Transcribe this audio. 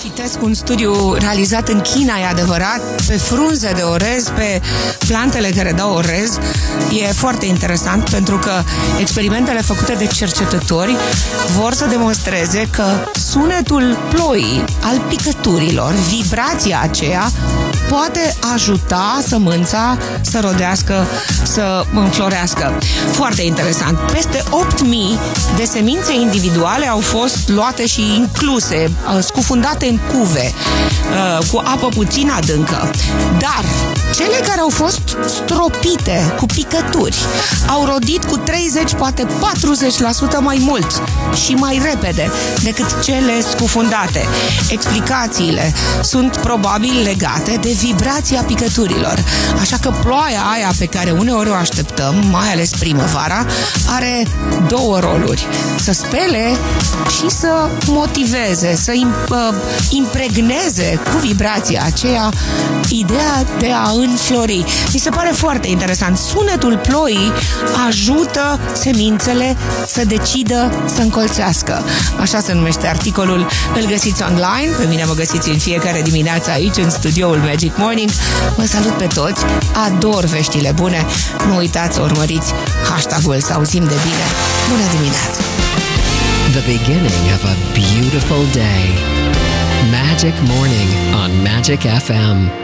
Citesc un studiu realizat în China, e adevărat, pe frunze de orez, pe plantele care dau orez. E foarte interesant pentru că experimentele făcute de cercetători vor să demonstreze că sunetul ploii, al picăturilor, vibrația aceea, poate ajuta sămânța să rodească, să înflorească. Foarte interesant. Peste 8.000 de semințe individuale au fost luate și incluse, scufundate în cuve, cu apă puțin adâncă. Dar cele care au fost stropite cu picături au rodit cu 30, poate 40% mai mult și mai repede decât cele scufundate. Explicațiile sunt probabil legate de vibrația picăturilor. Așa că ploaia aia pe care uneori o așteptăm, mai ales primăvara, are două roluri. Să spele și să motiveze, să impregneze cu vibrația aceea ideea de a înflori. Mi se pare foarte interesant. Sunetul ploii ajută semințele să decidă să încolțească. Așa se numește articolul. Îl găsiți online. Pe mine mă găsiți în fiecare dimineață aici, în studioul Magic Morning. Vă salut pe toți. Ador veștile bune. Nu uitați să urmăriți hashtag-ul Să auzim de bine. Bună dimineața! The beginning of a beautiful day. Magic Morning on Magic FM.